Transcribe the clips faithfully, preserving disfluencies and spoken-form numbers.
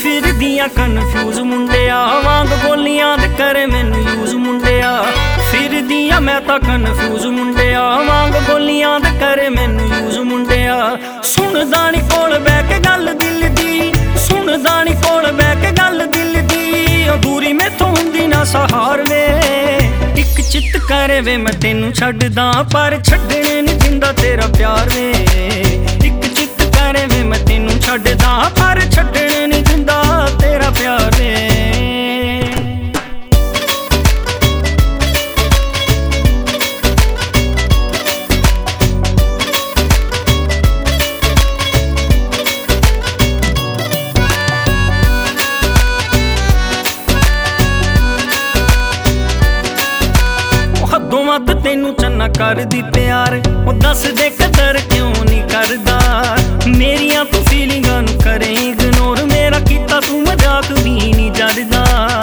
फिरदियां confuse मुंडिया वांग बोलियां दे करे मैनू यूज मुंडिया। फिरदियां मैं तां कन्फ्यूज मुंडिया वांग बोलियां दे करे मैनू यूज मुंडिया। सुनदा नी कोल बैठ के गल दिल दी, सुनदा नी कोल बैठ के गल दिल दी। अधूरी मैथों हुंदी ना सहार वे, इक चित करे वे मैं तेनू छड्डदा पर छड्डणे नी दिंदा तेरा प्यार वे। इक चित करे वे मैं तेनू छड्डदा पर छड्डणे नी दिंदा तेरा प्यार वे। मत तेनू चन्ना कर दी प्यार, ओ दस दे कदर क्यों नहीं करदा। मेरिया तू फीलिंगां नू करे इग्नोर, मेरा कीता तू मजाक भी नहीं जरदा।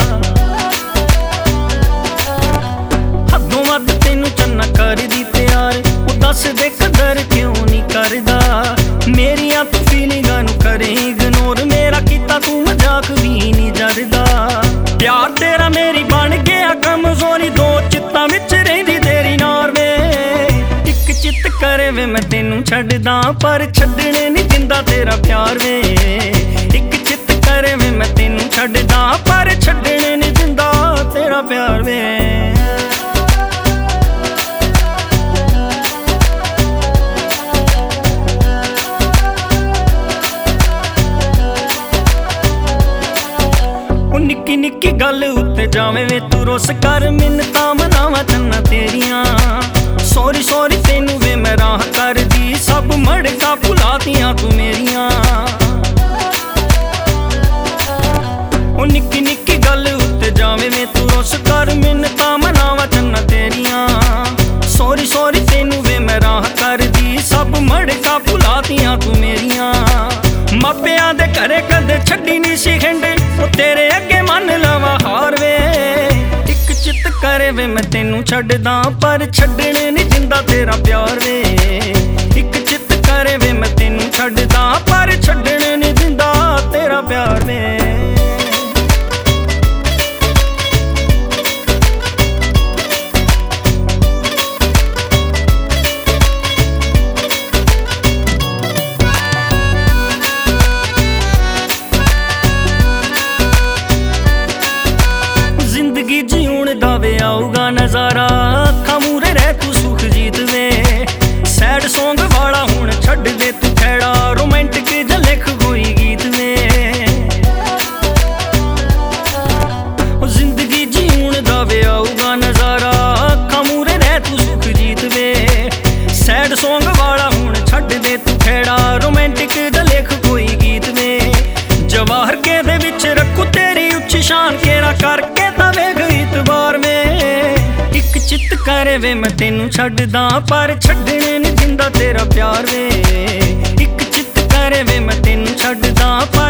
हदों वध तेनू चन्ना कर दी प्यार, ओ दस दे कदर क्यों नहीं करदा। मेरिया तू फीलिंगां नू करे इग्नोर, मेरा कीता तू मजाक भी नहीं जरदा। प्यार तेरा मेरी बन गया कमजोरी, दो चित्तां विच रहिंदी तेरी नार वे। इक चित करे वे मैं तेनू छड्डदा पर छड्डणे नहीं दिंदा तेरा प्यार वे। इक चित करे वे मैं तेनू छड्डदा पर छड्डणे नहीं दिंदा तेरा प्यार वे। निक्की निक्की गल उत्ते जावे वे तू रोस कर, मिन्नतां मनावां चन्ना तेरियां। सॉरी सॉरी तेनू वे मैं राह कर दी, सब मड़का भुलातियां तू मेरियां। ओ निक्की निक्की गल उत्ते जावे वे तू रोस कर, मिन्नतां मनावां चन्ना तेरियां। सॉरी सॉरी तेनू वे मैं राह कर दी, सब मड़का भुलातियां तू मेरियां। मापियां दे घरे कदे छड्डी नहीं सी खिंड, ओ तेरे अगे मन लवा हार वे। इक चित करे वे मैं तेनू छड्डदा पर छड्डणे नहीं दिंदा तेरा प्यार वे। इक चित करे वे मैं तेनू छड्डदा पर छड्डणे नहीं दिंदा तेरा प्यार वे। दावे आऊगा नजारा, अखां मूरे रह तू सुख जीत वे। सैड सॉन्ग वाला हुण छड्ड दे तू खैड़ा, रोमांटिक जा लिख कोई गीत वे। जिंदगी जीण दावे आऊगा नजारा, अखां मूरे रह तू सुख जीत वे। सैड सॉन्ग वाला हुण छड्ड दे तू खैड़ा, रोमांटिक जा लिख कोई गीत वे। जवाहर के दे विच रखू तेरी उच्ची शान, केरा करके तां वेख इतबार में। इक चित करे वे मैं तेनू छड्डदा पर छड्डणे नहीं दिंदा तेरा प्यार वे। इक चित करे वे मैं तेनू छड्डदा।